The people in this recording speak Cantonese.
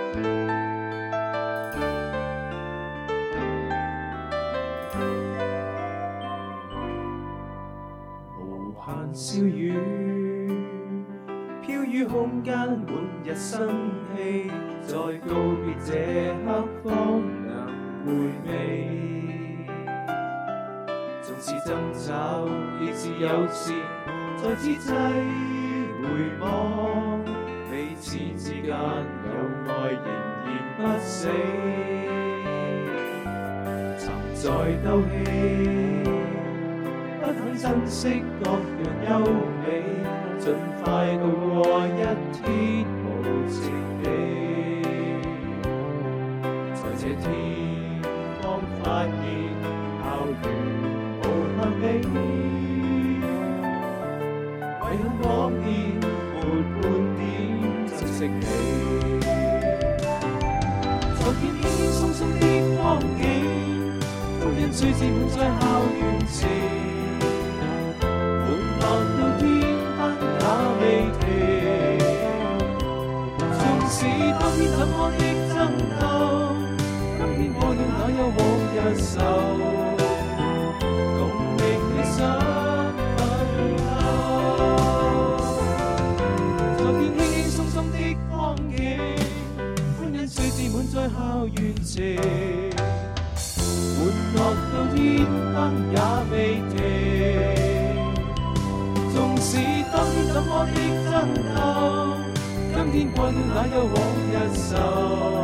無限笑語，飄於空間，滿日生氣，在告別這刻方能回味。縱是爭吵，亦是友善，在此際回望，彼此之間有愛仍然不死。曾在鬥氣，不肯珍惜各樣優美，盡快度過一天無情地。在這天方發現校園無限美，遺憾當年沒半點珍惜你。昨天輕輕鬆鬆的光景，歡欣歲至滿在校園前，歡樂到天黑也未停。縱使當天怎麼的爭鬥，今天過了哪有往日愁，共鳴理想奮鬥。昨天輕輕鬆鬆的光景，歡欣歲至滿在校園前，歡樂到天黑也未停。縱使當天怎麼的爭鬥，今天過了哪有往日愁。